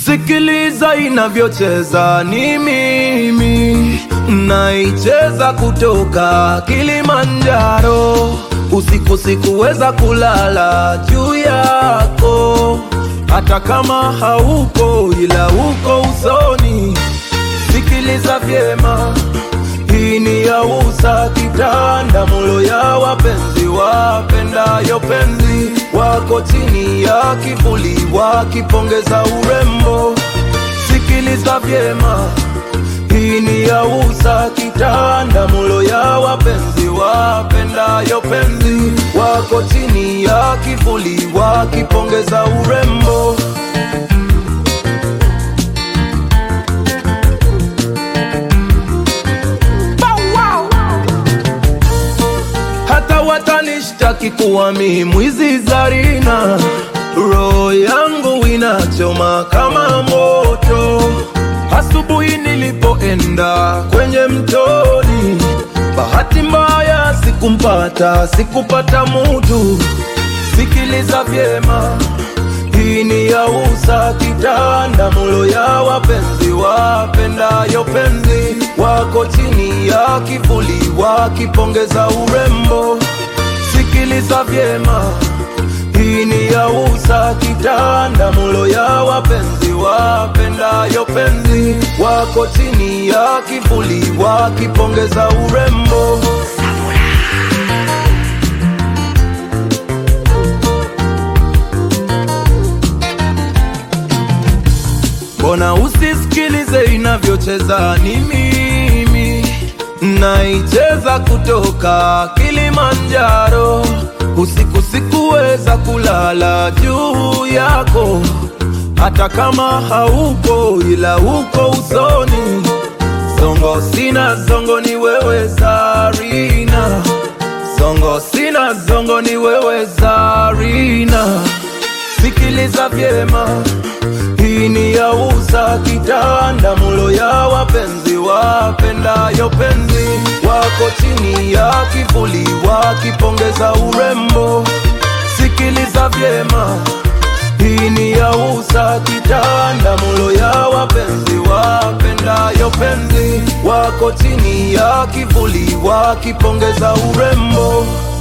Sikiliza inavyocheza, ni mimi naicheza kutoka Kilimanjaro. Usiku sikuweza kulala juu yako, hata kama hauko ila uko usoni. Sikiliza vyema, hii ni ya usa kitanda mulo ya wapenzi wapendayo penzi wako chini ya kivuli wakipongeza urembo. Sikiliza vyema, hii ni ya usa kitanda mulo ya wapenzi wapendayo penzi wako chini ya kivuli wakipongeza urembo. Hata watanishtaki kuwa mimi mwizi Zarina, roho yangu inachoma kama moto. Asubuhi nilipoenda kwenye mtoni, bahati mbaya sikupata mutu. Sikiliza vyema, hii ni ya usa kitanda mulo ya wapenzi wapendayo penzi wako chini ya kivuli wakipongeza urembo. Sikiliza vyema, hii ni ya usa kitanda mulo ya wapenzi wapendayo penzi wako chini ya kivuli wakipongeza urembo. Mbona usisikilize inavyocheza, ni mimi naicheza kutoka Kilimanjaro. Usiku sikuweza kulala juu yako, hata kama hauko ila uko usoni. Zongo sina zongo ni wewe Zarina, zongo sina zongo ni wewe Zarina. Sikiliza vyema, hii ni ya usa kitanda mulo ya wapenzi wapendayo penzi wako chini ya kivuli wakipongeza urembo. Sikiliza vyema, hii ni ya usa kitanda mulo ya wapenzi wapendayo penzi wako chini ya kivuli wakipongeza urembo.